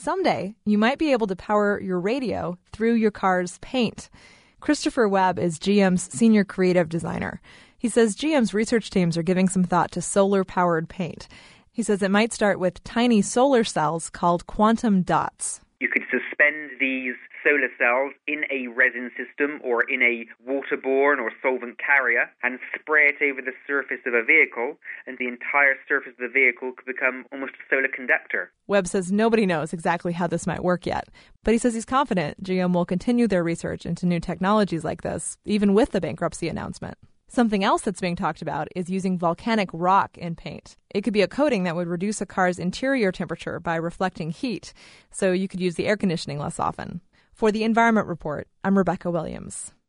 someday you might be able to power your radio through your car's paint. Christopher Webb is GM's senior creative designer. He says GM's research teams are giving some thought to solar-powered paint. He says it might start with tiny solar cells called quantum dots. You could suspend these solar cells in a resin system or in a waterborne or solvent carrier and spray it over the surface of a vehicle, and the entire surface of the vehicle could become almost a solar conductor. Webb says nobody knows exactly how this might work yet, but he says he's confident GM will continue their research into new technologies like this, even with the bankruptcy announcement. Something else that's being talked about is using volcanic rock in paint. It could be a coating that would reduce a car's interior temperature by reflecting heat, so you could use the air conditioning less often. For the Environment Report, I'm Rebecca Williams.